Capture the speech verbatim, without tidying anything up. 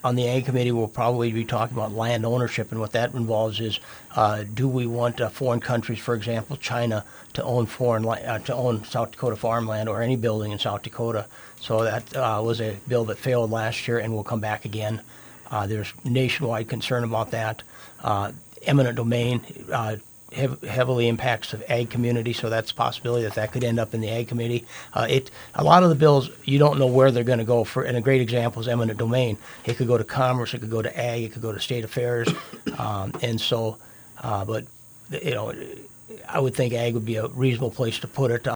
on the Ag Committee, we'll probably be talking about land ownership, and what that involves is, uh, do we want uh, foreign countries, for example, China, to own foreign li- uh, to own South Dakota farmland or any building in South Dakota? So that uh, was a bill that failed last year and will come back again. Uh, there's nationwide concern about that. Uh, eminent domain uh, hev- heavily impacts the ag community, so that's a possibility that that could end up in the ag committee. Uh, it a lot of the bills, you don't know where they're going to go. For and a great example is eminent domain. It could go to commerce, it could go to ag, it could go to state affairs, um, and so. Uh, but you know, I would think ag would be a reasonable place to put it.